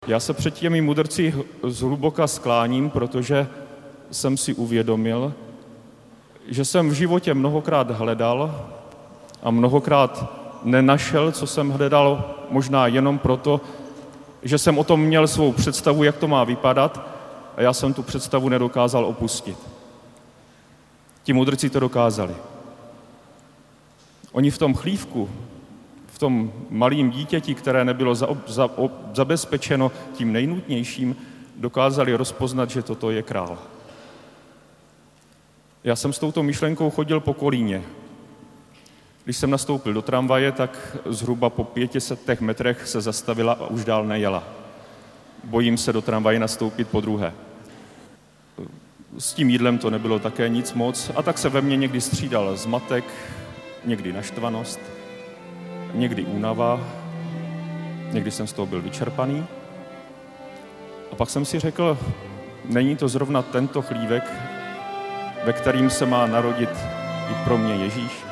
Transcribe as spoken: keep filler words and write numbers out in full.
Já se před těmi mudrci zhluboka skláním, protože jsem si uvědomil, že jsem v životě mnohokrát hledal a mnohokrát nenašel, co jsem hledal, možná jenom proto, že jsem o tom měl svou představu, jak to má vypadat, a já jsem tu představu nedokázal opustit. Ti mudrci to dokázali. Oni v tom chlívku, v tom malým dítěti, které nebylo za, za, zabezpečeno tím nejnutnějším, dokázali rozpoznat, že toto je král. Já jsem s touto myšlenkou chodil po Kolíně. Když jsem nastoupil do tramvaje, tak zhruba po pětisetech metrech se zastavila a už dál nejela. Bojím se do tramvaje nastoupit po druhé. S tím jídlem to nebylo také nic moc, a tak se ve mně někdy střídal zmatek, někdy naštvanost, někdy únava, někdy jsem z toho byl vyčerpaný. A pak jsem si řekl, není to zrovna tento chlívek, ve kterým se má narodit i pro mě Ježíš?